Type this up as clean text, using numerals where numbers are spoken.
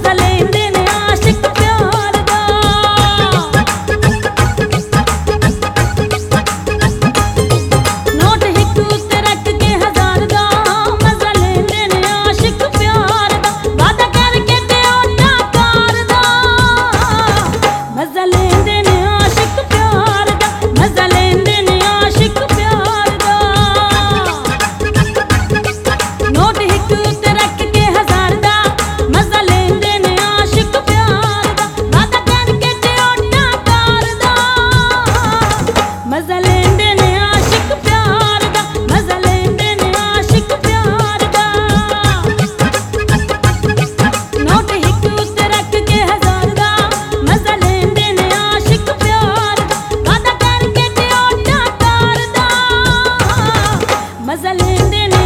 मजा लेंदे ने आशिक प्यार दा। नोट हिक उत्ते रख के हजार दा, मजा लेंदे ने आशिक प्यार दा। वादा करके ते ओटा कार दा, मजा लेंदे ने आशिक प्यार दा, मजा लेंदे ने आशिक प्यार दा। नोट हिक उत्ते रख के हजार दा, मजा लेंदे ने आशिक प्यार दा। वादा करके ते ओटा कार दा, मजा लेंदे ने आशिक प्यार दा, मजा लेंदे ने आशिक प्यार दा। नोट हिक उत्ते रख के हजार दा, मजा लेंदे ने आशिक प्यार दा। वादा करके ते ओटा कार दा, मजा लेंदे ने